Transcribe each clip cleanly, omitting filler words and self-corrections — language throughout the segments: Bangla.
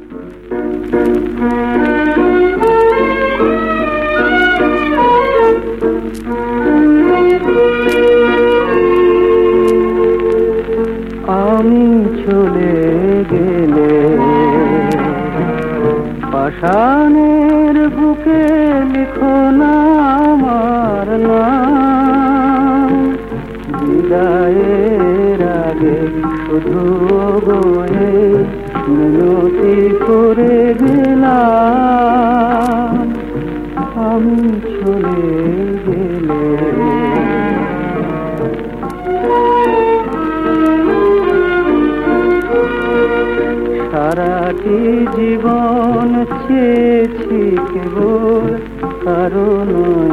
আমি চলে গেলে পাষাণের বুকে লিখো না আমার নাম। বিদায়ের আগে শুধু বয়ে মিনতি করে গেলাম। আমি চলে গেলে সারাটি জীবন চেয়েছি কেবল কারণ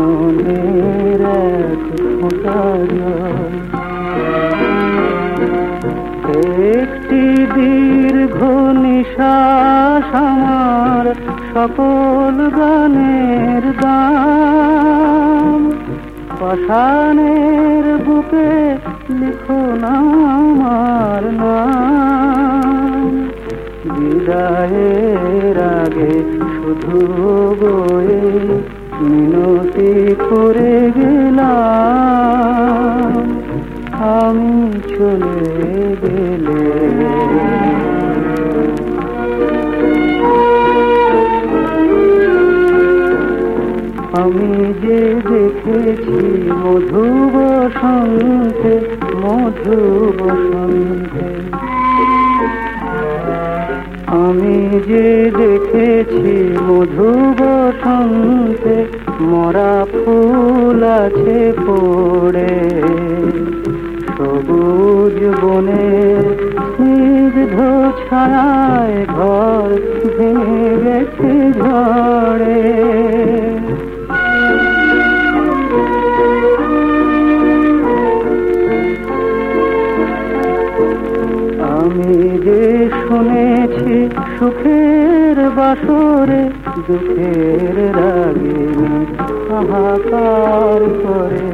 এক ফোঁটা জল। একটি দীর্ঘ নিঃশ্বাস আমার সকল গানের দাম। পাষাণের বুকে লিখো না আমার নাম। বিদায়ের আগে শুধু বয়ে মিনতি করে গেলাম। আমি চলে গেলে আমি যে দেখেছি মধু বসন্তে, মধু বসন্তে। আমি যে দেখেছি মধু বসন্তে, মরা ফুল আছে পড়ে। সবুজ বনের স্নিগ্ধ ছায়ায় ঘর ভেঙে গেছে ঝড়ে। আমি যে শুনেছি সুখের বাসরে দুঃখের রাগিনী হাহাকার করে।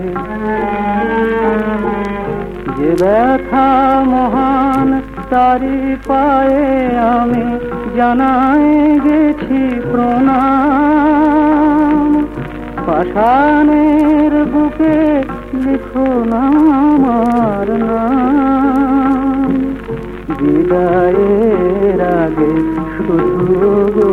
যে ব্যথা মহান তারি পায়ে আমি জানাই গেছি প্রণাম। পাষাণের বুকে লিখো না আমার নাম। বিদায়ের আগে শুধু